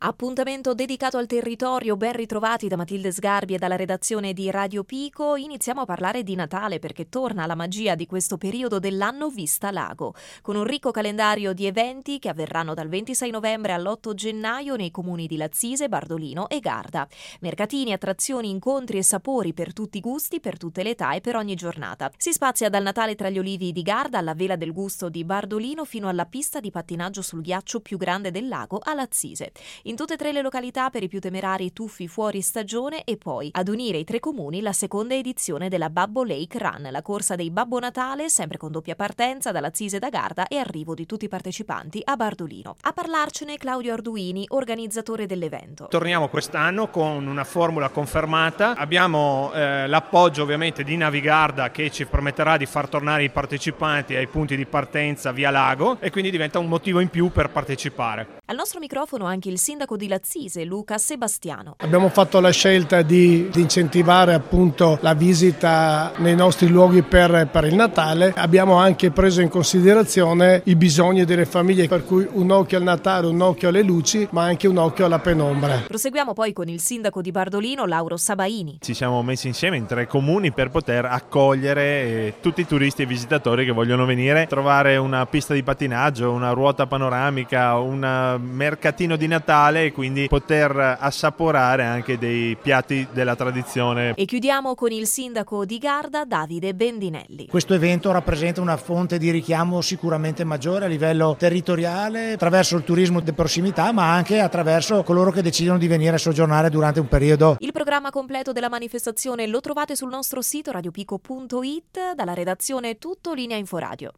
Appuntamento dedicato al territorio, ben ritrovati da Matilde Sgarbi e dalla redazione di Radio Pico. Iniziamo a parlare di Natale perché torna la magia di questo periodo dell'anno Vista Lago, con un ricco calendario di eventi che avverranno dal 26 novembre all'8 gennaio nei comuni di Lazzise, Bardolino e Garda. Mercatini, attrazioni, incontri e sapori per tutti i gusti, per tutte le età e per ogni giornata. Si spazia dal Natale tra gli olivi di Garda alla Vela del Gusto di Bardolino fino alla pista di pattinaggio sul ghiaccio più grande del lago a Lazzise. In tutte e tre le località per i più temerari tuffi fuori stagione e poi ad unire i tre comuni la seconda edizione della Babbo Lake Run, la corsa dei Babbo Natale, sempre con doppia partenza da Lazzise e da Garda e arrivo di tutti i partecipanti a Bardolino. A parlarcene Claudio Arduini, organizzatore dell'evento. Torniamo quest'anno con una formula confermata. Abbiamo l'appoggio ovviamente di Navigarda che ci permetterà di far tornare i partecipanti ai punti di partenza via lago e quindi diventa un motivo in più per partecipare. Al nostro microfono anche il sindaco di Lazzise, Luca Sebastiano. Abbiamo fatto la scelta di incentivare appunto la visita nei nostri luoghi per il Natale. Abbiamo anche preso in considerazione i bisogni delle famiglie, per cui un occhio al Natale, un occhio alle luci, ma anche un occhio alla penombra. Proseguiamo poi con il sindaco di Bardolino, Lauro Sabaini. Ci siamo messi insieme in tre comuni per poter accogliere tutti i turisti e visitatori che vogliono venire, trovare una pista di pattinaggio, una ruota panoramica, un mercatino di Natale e quindi poter assaporare anche dei piatti della tradizione. E chiudiamo con il sindaco di Garda, Davide Bendinelli. Questo evento rappresenta una fonte di richiamo sicuramente maggiore a livello territoriale attraverso il turismo di prossimità, ma anche attraverso coloro che decidono di venire a soggiornare durante un periodo. Il programma completo della manifestazione lo trovate sul nostro sito radiopico.it. Dalla redazione tutto, linea Inforadio.